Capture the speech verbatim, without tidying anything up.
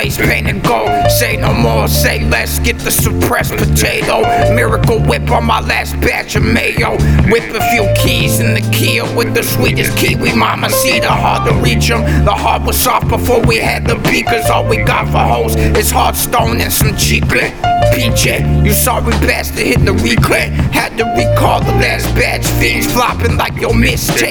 face painted gold. Say no more, say less, get the suppressed potato. Miracle Whip on my last batch of mayo. Whip a few keys in the Kia with the sweetest kiwi mama. See the hard to reach 'em. The heart was soft before we had the beakers. All we got for hoes is hard stone and some chicle. P J, you sorry bastard, hit the reclaim. Had to recall the last batch. Fiends flopping like your mistake.